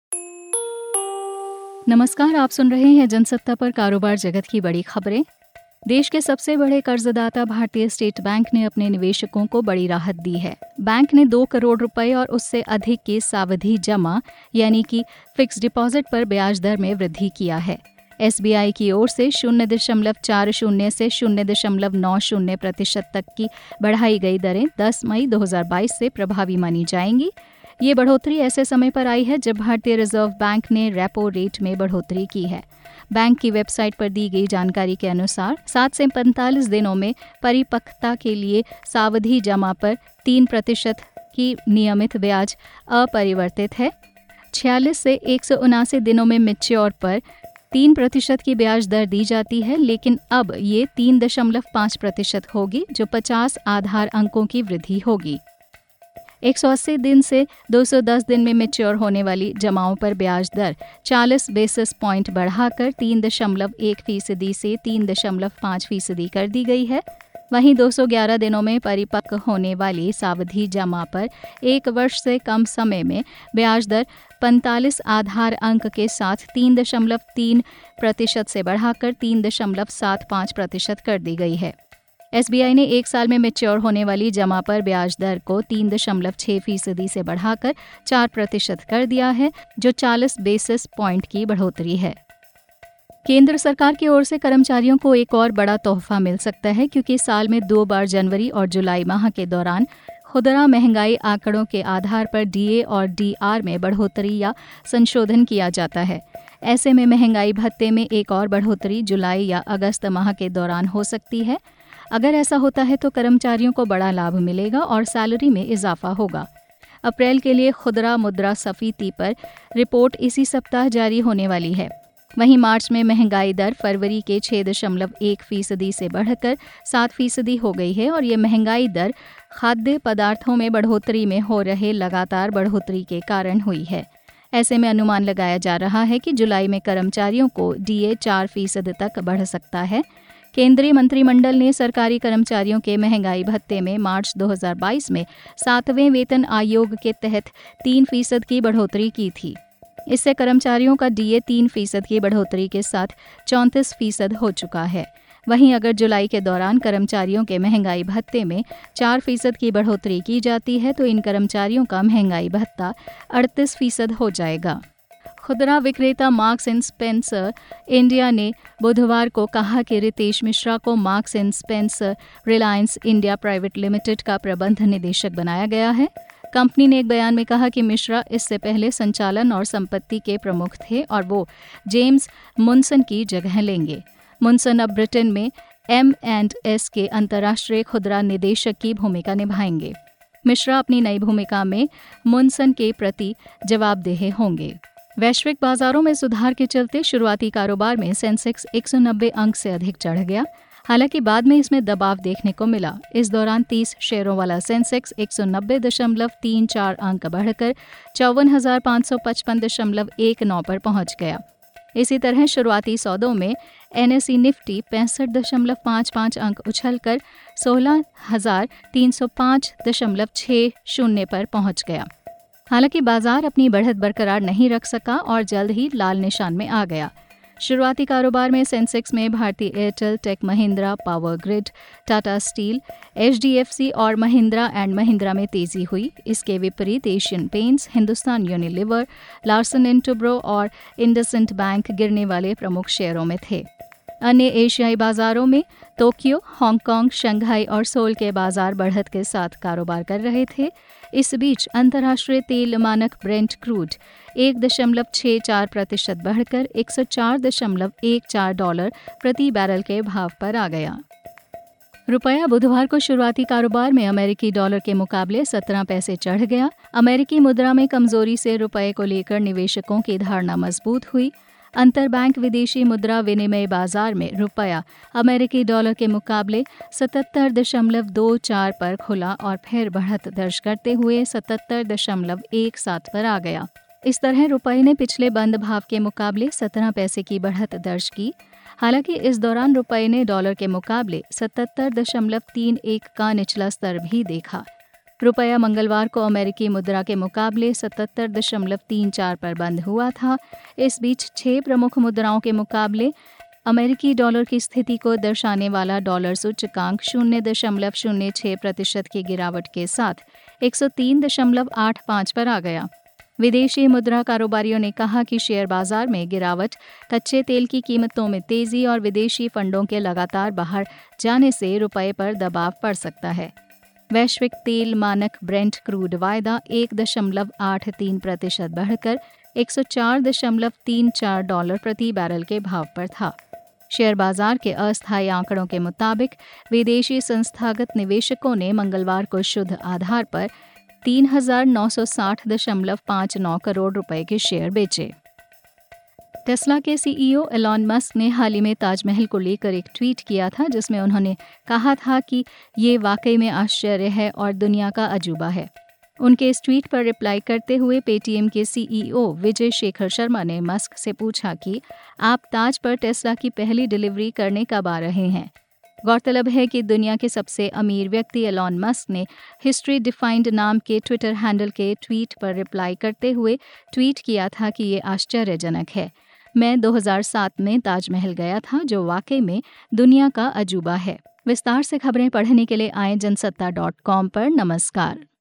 नमस्कार, आप सुन रहे हैं जनसत्ता पर कारोबार जगत की बड़ी खबरें। देश के सबसे बड़े कर्जदाता भारतीय स्टेट बैंक ने अपने निवेशकों को बड़ी राहत दी है। बैंक ने 2 करोड़ रुपए और उससे अधिक की सावधि जमा यानी कि फिक्स डिपॉजिट पर ब्याज दर में वृद्धि किया है। एसबीआई की ओर से 0.40 से 0.90% तक की बढ़ाई गई दरें 10 मई 2022 से प्रभावी मानी जाएंगी। ये बढ़ोतरी ऐसे समय पर आई है जब भारतीय रिजर्व बैंक ने रेपो रेट में बढ़ोतरी की है। बैंक की वेबसाइट पर दी गई जानकारी के अनुसार 7 से 45 दिनों में परिपक्वता के लिए सावधि जमा पर 3% की नियमित ब्याज अपरिवर्तित है। 46 से 179 दिनों में मैच्योर पर 3% की ब्याज दर दी जाती है, लेकिन अब ये 3.5% होगी, जो 50 आधार अंकों की वृद्धि होगी। 180 दिन से 210 दिन में मैच्योर होने वाली जमाओं पर ब्याज दर 40 बेसिस पॉइंट बढ़ाकर 3.1% से 3.5% कर दी गई है। वहीं 211 दिनों में परिपक्व होने वाली सावधि जमा पर 1 वर्ष से कम समय में ब्याज दर 45 आधार अंक के साथ 3.3% से बढ़ाकर 3.75% कर दी गई है। एसबीआई ने 1 साल में मैच्योर होने वाली जमा पर ब्याज दर को 3.6% से बढ़ाकर 4% कर दिया है, जो 40 बेसिस पॉइंट की बढ़ोतरी है। केंद्र सरकार की ओर से कर्मचारियों को एक और बड़ा तोहफा मिल सकता है, क्योंकि साल में 2 बार जनवरी और जुलाई माह के दौरान खुदरा महंगाई आंकड़ों के आधार पर डीए और डीआर में बढ़ोतरी या संशोधन किया जाता है। ऐसे में महंगाई भत्ते में एक और बढ़ोतरी जुलाई या अगस्त माह के दौरान हो सकती है। अगर ऐसा होता है तो कर्मचारियों को बड़ा लाभ मिलेगा और सैलरी में इजाफा होगा। अप्रैल के लिए खुदरा मुद्रास्फीति पर रिपोर्ट इसी सप्ताह जारी होने वाली है। वहीं मार्च में महंगाई दर फरवरी के 6.1% से बढ़कर 7% हो गई है और ये महंगाई दर खाद्य पदार्थों में बढ़ोतरी में हो रहे लगातार बढ़ोतरी के कारण हुई है। ऐसे में अनुमान लगाया जा रहा है कि जुलाई में कर्मचारियों को डीए 4% तक बढ़ सकता है। केंद्रीय मंत्रिमंडल ने सरकारी कर्मचारियों के महंगाई भत्ते में मार्च 2022 में 7वें वेतन आयोग के तहत 3% की बढ़ोतरी की थी। इससे कर्मचारियों का डीए 3% की बढ़ोतरी के साथ 34% हो चुका है। वहीं अगर जुलाई के दौरान कर्मचारियों के महंगाई भत्ते में 4% की बढ़ोतरी की जाती है तो इन कर्मचारियों का महंगाई भत्ता 38% हो जाएगा। खुदरा विक्रेता मार्क्स एंड स्पेंसर इंडिया ने बुधवार को कहा कि रितेश मिश्रा को Marks and Spencer Reliance India private limited का प्रबंध निदेशक बनाया गया है। कंपनी ने एक बयान में कहा कि मिश्रा इससे पहले संचालन और संपत्ति के प्रमुख थे और वो जेम्स मुनसन की जगह लेंगे। मुनसन अब ब्रिटेन में M&S के अंतर्राष्ट्रीय खुदरा निदेशक की भूमिका निभाएंगे। मिश्रा अपनी नई भूमिका में मुनसन के प्रति जवाबदेह होंगे। वैश्विक बाजारों में सुधार के चलते शुरुआती कारोबार में सेंसेक्स 190 अंक से अधिक चढ़ गया। हालांकि बाद में इसमें दबाव देखने को मिला। इस दौरान 30 शेयरों वाला सेंसेक्स 190.34 अंक बढ़कर 54,555.19 पर पहुंच गया। इसी तरह शुरुआती सौदों में एनएसई निफ्टी 65.55 अंक उछलकर 16,305.60 पर पहुंच गया। हालांकि बाजार अपनी बढ़त बरकरार नहीं रख सका और जल्द ही लाल निशान में आ गया। शुरुआती कारोबार में सेंसेक्स में भारतीय Airtel, tech Mahindra, power grid, Tata steel, HDFC और महिंद्रा एंड महिंद्रा में तेजी हुई। इसके विपरीत Asian paints, Hindustan Unilever, Larsen and Toubro और इंडसइंड बैंक गिरने वाले प्रमुख शेयरों में थे। अन्य एशियाई बाजारों में टोक्यो, हांगकांग, शंघाई और सोल के बाजार बढ़त के साथ कारोबार कर रहे थे। इस बीच अंतर्राष्ट्रीय तेल मानक ब्रेंट क्रूड 1.64% बढ़कर $104.14 प्रति बैरल के भाव पर आ गया। रुपया बुधवार को शुरुआती कारोबार में अमेरिकी डॉलर के मुकाबले 17 पैसे चढ़ गया। अमेरिकी मुद्रा में कमजोरी से रुपये को लेकर निवेशकों की धारणा मजबूत हुई। अंतरबैंक विदेशी मुद्रा विनिमय बाजार में रुपया अमेरिकी डॉलर के मुकाबले 77.24 पर खुला और फिर बढ़त दर्ज करते हुए 77.17 पर आ गया। इस तरह रुपये ने पिछले बंद भाव के मुकाबले 17 पैसे की बढ़त दर्ज की। हालांकि इस दौरान रुपये ने डॉलर के मुकाबले 77.31 का निचला स्तर भी देखा। रुपया मंगलवार को अमेरिकी मुद्रा के मुकाबले 77.34 पर बंद हुआ था। इस बीच 6 प्रमुख मुद्राओं के मुकाबले अमेरिकी डॉलर की स्थिति को दर्शाने वाला डॉलर सूचकांक 0.06% की गिरावट के साथ 103.85 पर आ गया। विदेशी मुद्रा कारोबारियों ने कहा कि शेयर बाजार में गिरावट, कच्चे तेल की कीमतों में तेजी और विदेशी फंडों के लगातार बाहर जाने से रुपये पर दबाव पड़ सकता है। वैश्विक तेल मानक ब्रेंट क्रूड वायदा 1.83% बढ़कर $104.34 प्रति बैरल के भाव पर था। शेयर बाजार के अस्थायी आंकड़ों के मुताबिक विदेशी संस्थागत निवेशकों ने मंगलवार को शुद्ध आधार पर 3,960.59 करोड़ रुपए के शेयर बेचे। टेस्ला के सीईओ एलॉन मस्क ने हाल ही में ताजमहल को लेकर एक ट्वीट किया था, जिसमें उन्होंने कहा था कि ये वाकई में आश्चर्य है और दुनिया का अजूबा है। उनके इस ट्वीट पर रिप्लाई करते हुए पेटीएम के सीईओ विजय शेखर शर्मा ने मस्क से पूछा कि आप ताज पर टेस्ला की पहली डिलीवरी करने कब आ रहे हैं। गौरतलब है कि दुनिया के सबसे अमीर व्यक्ति एलॉन मस्क ने हिस्ट्री डिफाइंड नाम के ट्विटर हैंडल के ट्वीट पर रिप्लाई करते हुए ट्वीट किया था कि ये आश्चर्यजनक है। मैं 2007 में ताजमहल गया था, जो वाकई में दुनिया का अजूबा है। विस्तार से खबरें पढ़ने के लिए आए जनसत्ता.com पर। नमस्कार।